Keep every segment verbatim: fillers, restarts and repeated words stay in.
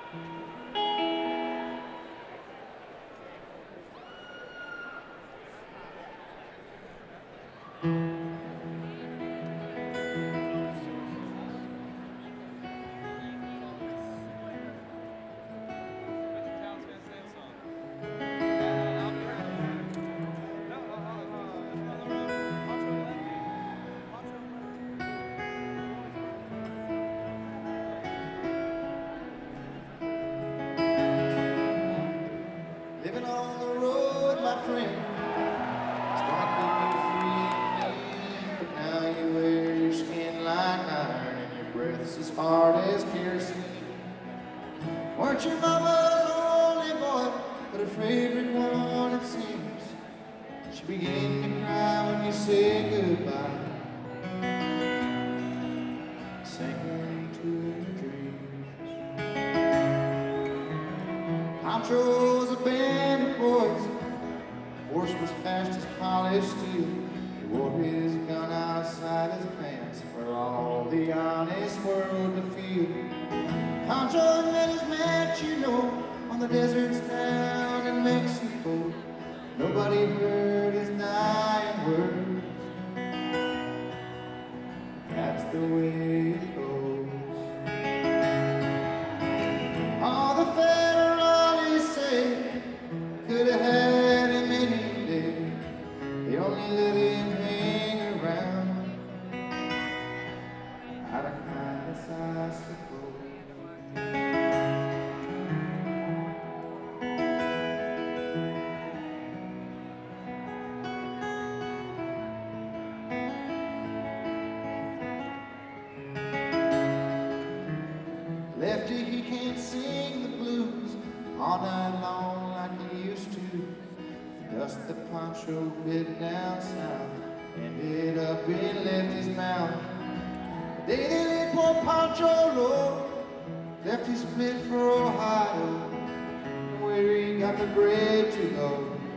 Living on the road, my friend, it's gonna keep you free. But now you wear your skin like iron and your breath's as hard as kerosene. Weren't your mama's only boy, but her favorite one, it seems. She began to cry when you said goodbye, sinking into your dreams. Pancho's a band of boys, horse was fast as polished steel. He wore his gun outside his pants for all the honest world to feel. Pancho met his match, you know, on the deserts down in Mexico. Nobody heard his dying words. That's the way it goes. All the federalists say could have had him any day. They only let him hang around out of kindness, I suppose. Lefty, he can't sing the blues all night long like he used to. Dust the Pancho bit down south ended up in Lefty's mouth. The day they laid poor Pancho low, Lefty split for Ohio, where he got the bread to go.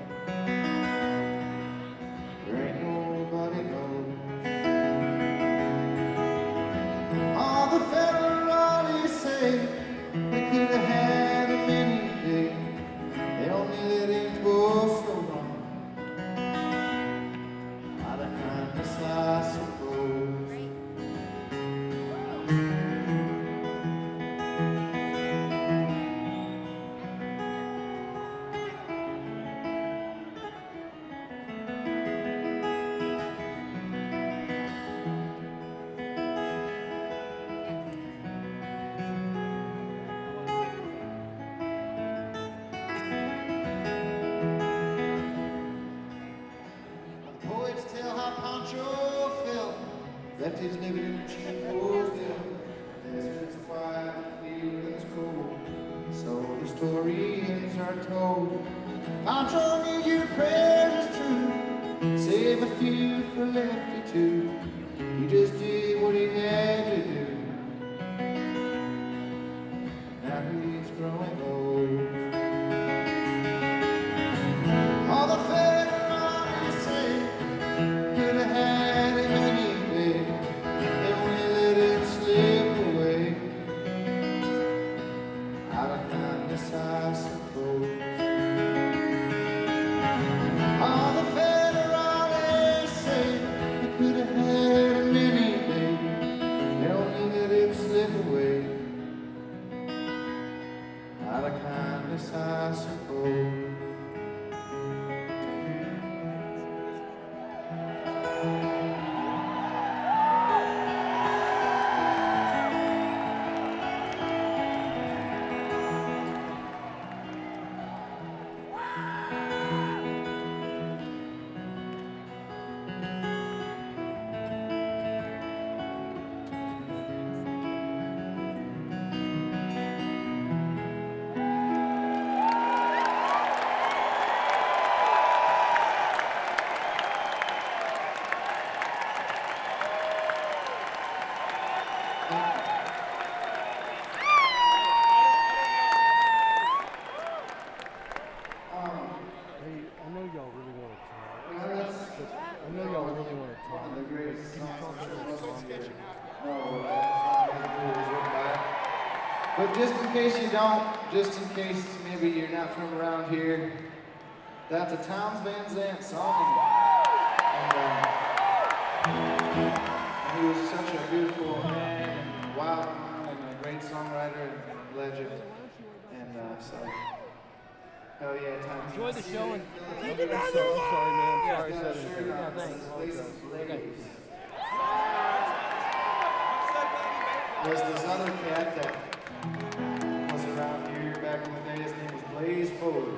There ain't nobody knows. All the federalists say they could have had him any day. They only let him go so long, out of kindness, I suppose. Poets tell how Pancho felt. Lefty's living in a cheap hotel. Desert's quiet, the feeling's cold. So the stories are told. Pancho needs your prayers is true. Save a few for Lefty too. He just did what he had to do. Now he's growing old. All the federalists say could have had him any day. They only let him slip away out of kindness, I suppose. All the federalists say they could have had him any day. They only let him slip away out of kindness, I suppose. But just in case you don't, just in case maybe you're not from around here, that's a Townes Van Zandt song. And, uh, he was such a beautiful man and wild man and a great songwriter and legend. And uh, so, hell yeah, time. Enjoy the show and Keep it down there. Sorry, man. Yeah, Sorry, got a sorry. shirt on Yeah, that thanks. says Laces Okay. Ladies. There's this other cat that was around here back in the day. His name was Blaze Foley.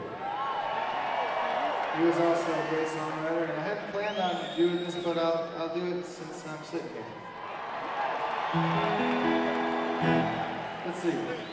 He was also a great songwriter, and I hadn't planned on doing this, but I'll, I'll do it since I'm sitting here. Let's see.